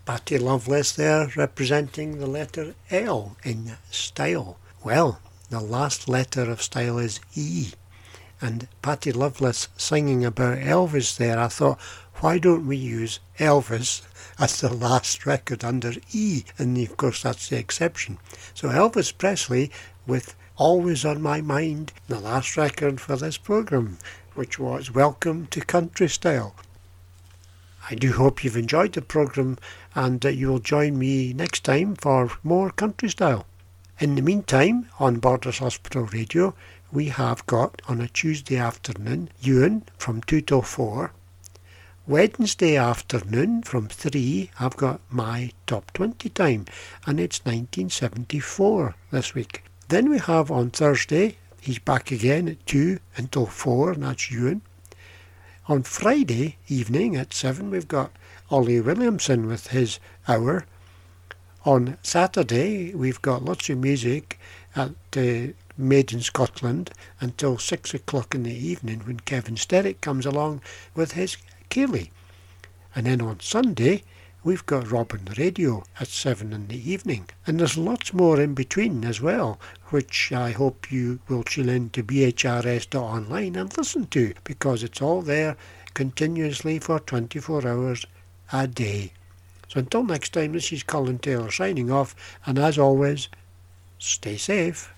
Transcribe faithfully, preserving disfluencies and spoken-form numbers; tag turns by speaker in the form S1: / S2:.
S1: Patty Loveless there, representing the letter L in style. Well, the last letter of style is E, and Patty Loveless singing about Elvis there, I thought, why don't we use Elvis as the last record under E? And of course that's the exception. So Elvis Presley with Always on My Mind, the last record for this programme, which was Welcome to Country Style. I do hope you've enjoyed the programme and that you will join me next time for more country style. In the meantime, on Borders Hospital Radio, we have got on a Tuesday afternoon, Ewan from two till four. Wednesday afternoon from three, I've got my Top twenty time, and it's nineteen seventy-four this week. Then we have on Thursday, he's back again at two until four, and that's Ewan. On Friday evening at seven, we've got Ollie Williamson with his hour. On Saturday, we've got lots of music at uh, Made in Scotland until six o'clock in the evening when Kevin Sterrick comes along with his Ceilidh. And then on Sunday, we've got Robin Radio at seven in the evening. And there's lots more in between as well, which I hope you will tune in to b h r s dot online and listen to, because it's all there continuously for twenty-four hours a day. So until next time, this is Colin Taylor signing off, and as always, stay safe.